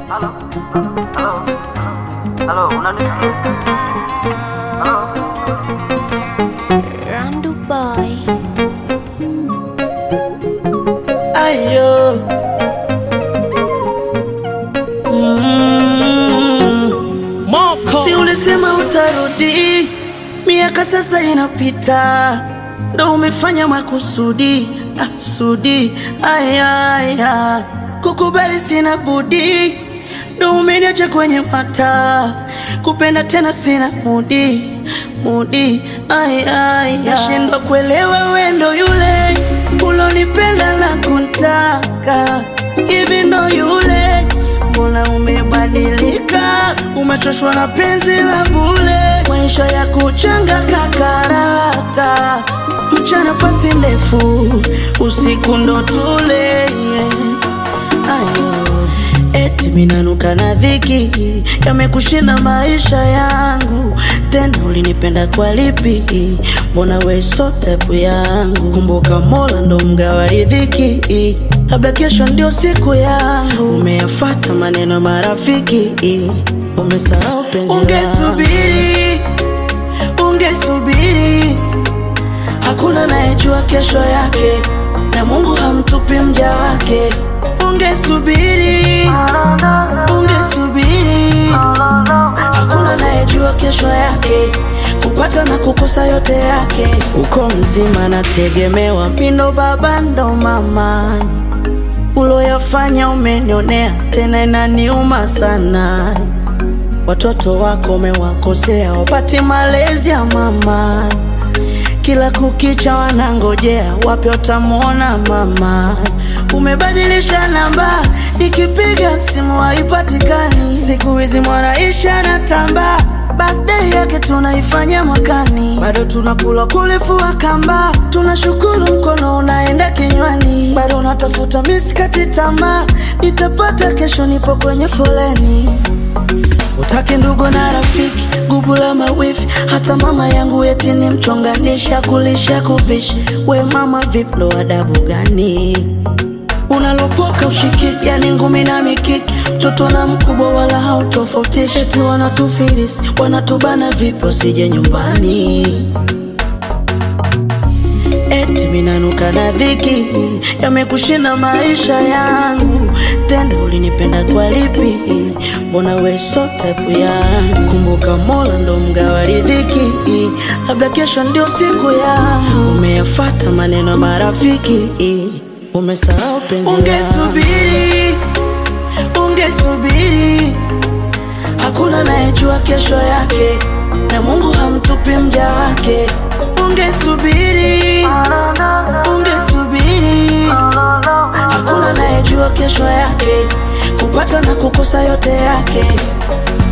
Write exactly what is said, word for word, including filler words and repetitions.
Halo, halo, halo, unanisikia? Halo, Randu boy. Ayo. Mm. Moko. Si ulisema utarudi, miaka sasa inapita, ndo umefanya makusudi, ah, sudi, aya, aya. Kukubali sina budi, ndo umeniacha kwenye mata, kupenda tena sina mudi, mudi, aya, aya. Nashindwa kuelewa wendo yule ulonipenda na kuntaka, hivi ndo yule, mbona umebadilika, umechoshwa na penzi la bure, maisha ya kuchanga kakarata, mchana pasi ndefu, usiku ndo tule, yeah. Ayo, eti minanuka na dhiki, yamekushinda maisha yangu, tena ulinipenda kwa lipi, mbona we so type yangu, kumbuka Mola ndo mgawa riziki, kabla kesho ndio siku yangu, umeyafuata maneno marafiki, umesahau penzi langu. Ungesubiri, ungesubiri, hakuna anayejua kesho yake, na Mungu hamtupi mja wake. Ungesubiri, ungesubiri, hakuna anayejua kesho yake, kupata na kukosa yote yake. Uko mzima nategemewa, pindo baba ndo mama, uloyafanya umenionea, tena inaniuma sana. Watoto wako umewakosea, wapati malezi ya mama, kila kukicha wanangojea, wapi utamuona mama. Umebadilisha namba, nikipiga simu haipatikani, siku hizi mwanaisha na tamba, birthday yake tunaifanya mwakani, bado tunakula kulifua kamba, tunashukuru mkono unaenda kinywani, bado unatafuta miskati tamaa, nitapata kesho, nipo kwenye foleni. Utake ndugu na rafiki, gubu la mawifi, hata mama yangu eti ni mchonganisha, kulisha kuvisha. We mama vipi, ndo adabu gani unalopoka ushikiki, yani ngumi na mikiki, mtoto na mkubwa wala hautofautishi, eti wanatufilisi, wanatubana vipi usije nyumbani, eti minanuka na dhiki, yamekushinda maisha yangu, tena ulinipenda kwa lipi, mbona we so type yangu, kumbuka Mola ndo mgawa riziki, kabla kesho ndio siku yangu, umeyafuata maneno marafiki, umesahau penzi langu. Ungesubiri, ungesubiri, hakuna anayejua kesho yake, na Mungu hamtupi mja wake. Ungesubiri, ungesubiri, hakuna anayejua kesho yake, kupata na kukosa yote yake.